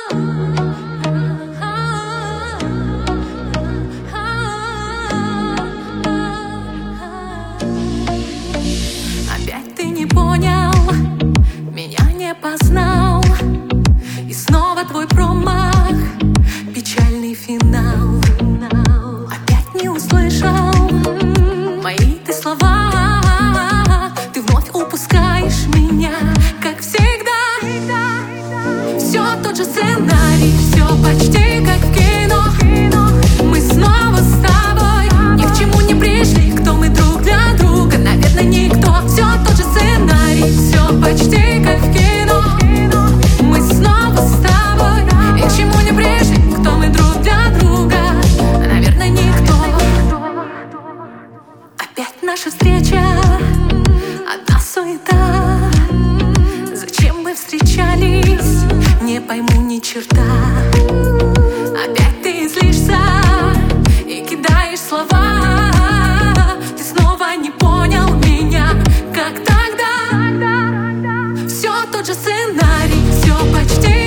Опять ты не понял, меня не познал, и снова твой промах, печальный финал. Опять не услышал мои ты слова, ты вновь упускаешь меня, как всегда. Все тот же сценарий, все почти как в кино. Мы снова с тобой ни к чему не пришли, кто мы друг для друга, наверное, никто. Все тот же сценарий, все почти как в кино. Мы снова с тобой ни к чему не пришли, кто мы друг для друга, наверное, никто. Опять наша встреча, одна суета. Зачем мы встречались, не пойму ни черта. Опять ты злишься и кидаешь слова. Ты снова не понял меня, как тогда. Все тот же сценарий, все почти